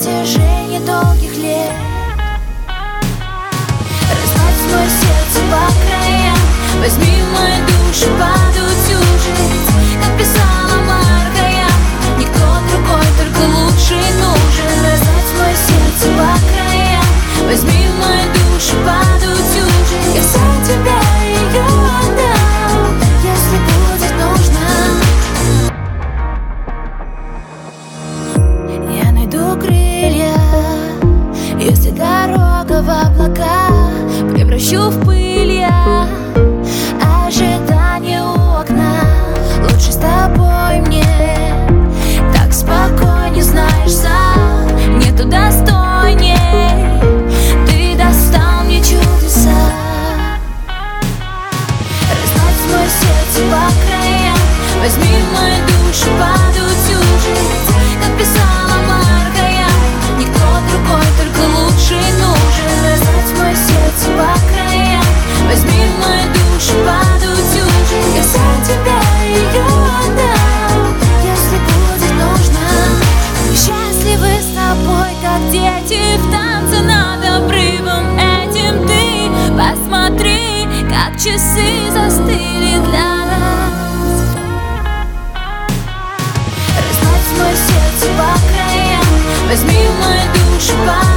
протяжении долгих лет. Разбавь мое сердце по краям, возьми мою душу под утюжить. Как писала Марка я, никто другой, только лучший нужен. Разбавь мое сердце по краям, возьми мою душу под утюжить. Я за тебя ее отдам, если будет нужно. Я найду крылья, если дорога в облака превращу в пыль я. Ожидание у окна, лучше с тобой мне. Так спокойнее, знаешь, сам нету достойней. Ты достал мне чудеса. Разбавь мое сердце по краям, возьми мою душу под утюжить. Как писала Марка я, никто другой, только лучший нужен. Разбавь мое сердце по краям, возьми мою душу под утюжить. Я за тебя ее отдам, если будет нужно. Мы счастливы с тобой, как дети в танце над обрывом этим. Ты посмотри, как часы застыли для нас. Разбавь мое сердце по краям, возьми мою душу под